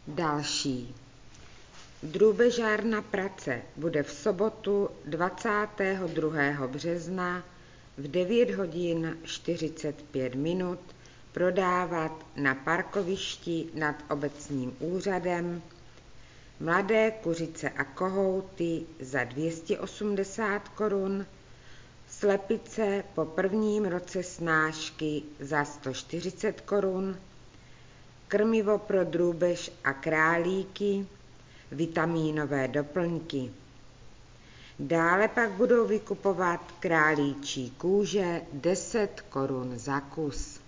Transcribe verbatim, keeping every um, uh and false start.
Další. Drůbežárna Prace bude v sobotu dvacátého druhého března v devět hodin čtyřicet pět minut prodávat na parkovišti nad obecním úřadem mladé kuřice a kohouty za dvě stě osmdesát korun, slepice po prvním roce snášky za sto čtyřicet korun, krmivo pro drůbež a králíky, vitamínové doplňky. Dále pak budou vykupovat králíčí kůže deset korun za kus.